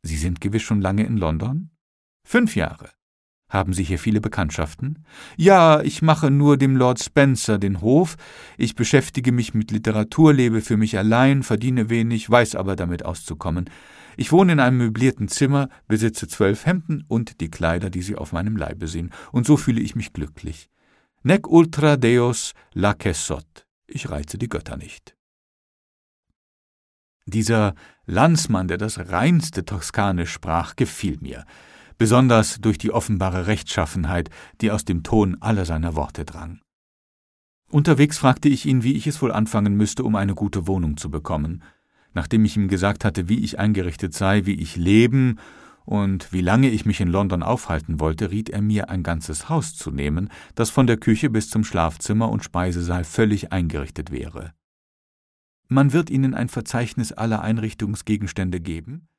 »Sie sind gewiss schon lange in London?« »5 Jahre.« »Haben Sie hier viele Bekanntschaften?« »Ja, ich mache nur dem Lord Spencer den Hof. Ich beschäftige mich mit Literatur, lebe für mich allein, verdiene wenig, weiß aber damit auszukommen. Ich wohne in einem möblierten Zimmer, besitze 12 Hemden und die Kleider, die Sie auf meinem Leibe sehen, und so fühle ich mich glücklich. Nec ultra Deus lacesset. Ich reize die Götter nicht.« Dieser Landsmann, der das reinste Toskanisch sprach, gefiel mir, besonders durch die offenbare Rechtschaffenheit, die aus dem Ton aller seiner Worte drang. Unterwegs fragte ich ihn, wie ich es wohl anfangen müsste, um eine gute Wohnung zu bekommen. Nachdem ich ihm gesagt hatte, wie ich eingerichtet sei, wie ich leben und wie lange ich mich in London aufhalten wollte, riet er mir, ein ganzes Haus zu nehmen, das von der Küche bis zum Schlafzimmer und Speisesaal völlig eingerichtet wäre. »Man wird Ihnen ein Verzeichnis aller Einrichtungsgegenstände geben?«